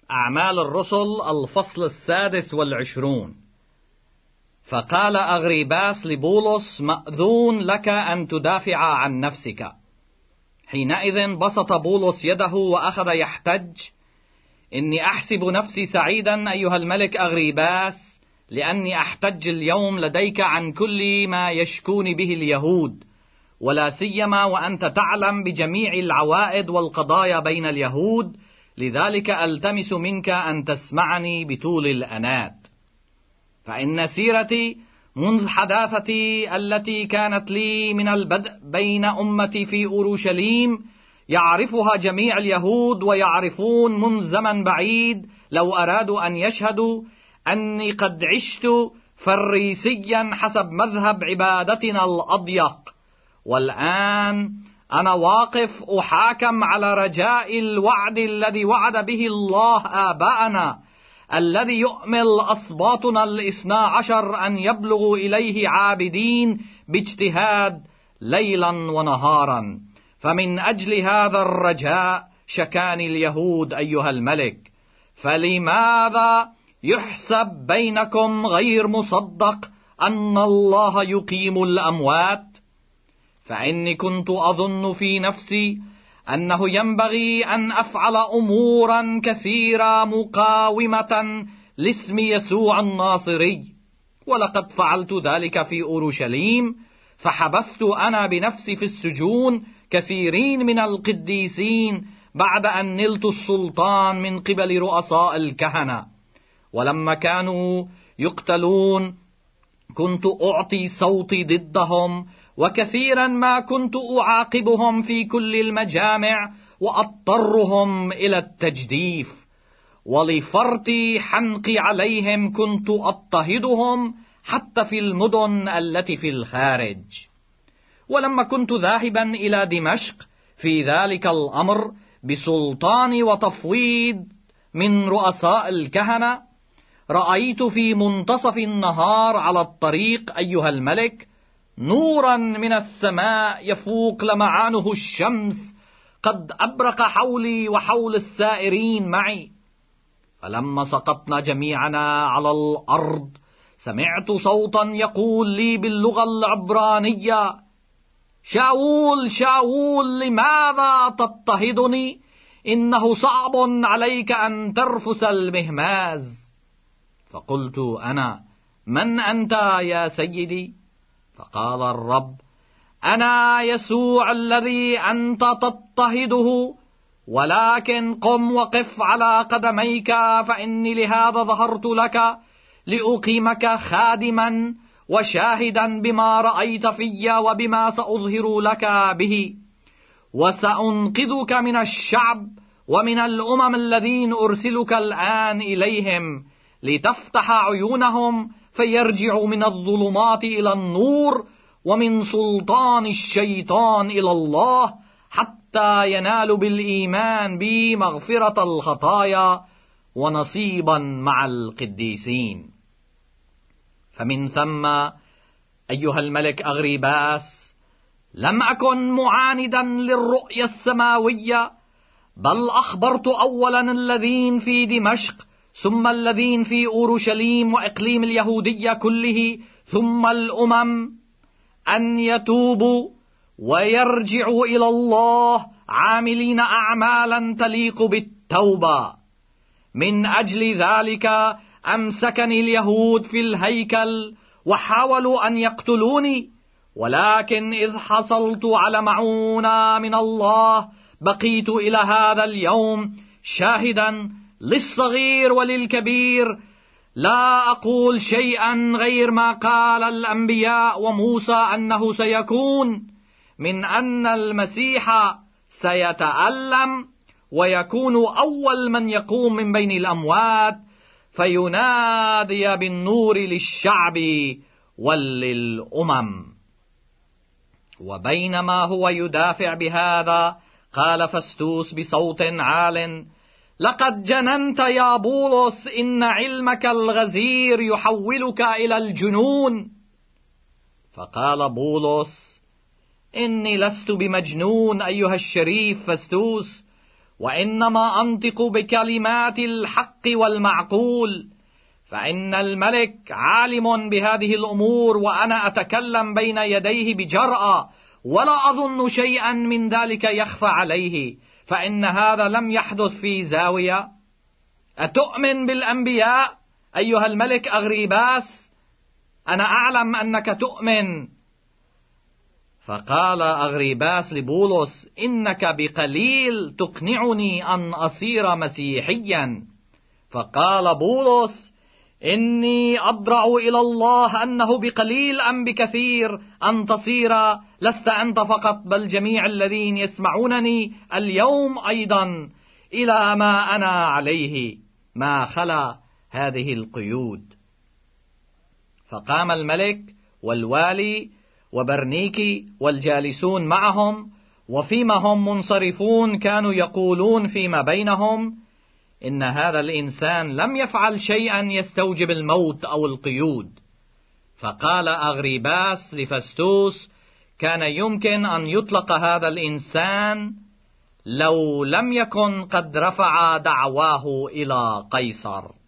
أعمال الرسل الفصل 26. فقال أغريباس لبولس: مأذون لك أن تدافع عن نفسك. حينئذ بسط بولس يده وأخذ يحتج: إني أحسب نفسي سعيدا أيها الملك أغريباس، لأني أحتج اليوم لديك عن كل ما يشكون به اليهود، ولا سيما وأنت تعلم بجميع العوائد والقضايا بين اليهود، لذلك ألتمس منك أن تسمعني بطول الأنات. فإن سيرتي منذ حداثتي التي كانت لي من البدء بين أمتي في أورشليم يعرفها جميع اليهود، ويعرفون منذ زمن بعيد لو أرادوا أن يشهدوا أني قد عشت فريسيا حسب مذهب عبادتنا الأضيق. والآن أنا واقف أحاكم على رجاء الوعد الذي وعد به الله آباءنا، الذي يؤمل أصباطنا 12 أن يبلغوا إليه عابدين باجتهاد ليلا ونهارا. فمن أجل هذا الرجاء شكاني اليهود أيها الملك. فلماذا يحسب بينكم غير مصدق أن الله يقيم الأموات؟ فإني كنت أظن في نفسي أنه ينبغي أن أفعل أمورا كثيرة مقاومة لاسم يسوع الناصري، ولقد فعلت ذلك في أورشليم، فحبست أنا بنفسي في السجون كثيرين من القديسين بعد أن نلت السلطان من قبل رؤساء الكهنة. ولما كانوا يقتلون كنت أعطي صوتي ضدهم، وكثيرا ما كنت أعاقبهم في كل المجامع وأضطرهم إلى التجديف، ولفرط حنقي عليهم كنت أضطهدهم حتى في المدن التي في الخارج. ولما كنت ذاهبا إلى دمشق في ذلك الأمر بسلطان وتفويض من رؤساء الكهنة، رأيت في منتصف النهار على الطريق أيها الملك نورا من السماء يفوق لمعانه الشمس قد أبرق حولي وحول السائرين معي. فلما سقطنا جميعنا على الأرض سمعت صوتا يقول لي باللغة العبرانية: شاول شاول لماذا تضطهدني؟ إنه صعب عليك أن ترفس المهماز. فقلت أنا: من أنت يا سيدي؟ فقال الرب: أنا يسوع الذي أنت تضطهده، ولكن قم وقف على قدميك، فإني لهذا ظهرت لك لأقيمك خادما وشاهدا بما رأيت في وبما سأظهر لك به، وسأنقذك من الشعب ومن الأمم الذين أرسلك الآن إليهم، لتفتح عيونهم فيرجعوا من الظلمات إلى النور ومن سلطان الشيطان إلى الله، حتى ينالوا بالإيمان بي مغفرة الخطايا ونصيبا مع القديسين. فمن ثم أيها الملك أغريباس لم أكن معاندا للرؤيا السماوية، بل أخبرت أولا الذين في دمشق، ثم الذين في أورشليم وإقليم اليهودية كله، ثم الأمم، أن يتوبوا ويرجعوا إلى الله عاملين أعمالا تليق بالتوبة. من أجل ذلك أمسكني اليهود في الهيكل وحاولوا أن يقتلوني، ولكن إذ حصلت على معونة من الله بقيت إلى هذا اليوم شاهدا للصغير وللكبير، لا أقول شيئا غير ما قال الأنبياء وموسى أنه سيكون، من أن المسيح سيتألم ويكون أول من يقوم من بين الأموات، فينادي بالنور للشعب وللأمم. وبينما هو يدافع بهذا قال فستوس بصوت عال: لقد جننت يا بولس، إن علمك الغزير يحولك إلى الجنون. فقال بولس: إني لست بمجنون أيها الشريف فستوس، وإنما أنطق بكلمات الحق والمعقول، فإن الملك عالم بهذه الأمور، وأنا أتكلم بين يديه بجرأة، ولا أظن شيئا من ذلك يخفى عليه، فإن هذا لم يحدث في زاوية. أتؤمن بالأنبياء أيها الملك أغريباس؟ أنا أعلم أنك تؤمن. فقال أغريباس لبولس: إنك بقليل تقنعني أن أصير مسيحيا. فقال بولس: إني أضرع إلى الله أنه بقليل أم بكثير أن تصير لست أنت فقط، بل جميع الذين يسمعونني اليوم أيضا إلى ما أنا عليه، ما خلا هذه القيود. فقام الملك والوالي وبرنيكي والجالسون معهم، وفيما هم منصرفون كانوا يقولون فيما بينهم: إن هذا الإنسان لم يفعل شيئا يستوجب الموت أو القيود. فقال أغريباس لفستوس: كان يمكن أن يطلق هذا الإنسان لو لم يكن قد رفع دعواه إلى قيصر.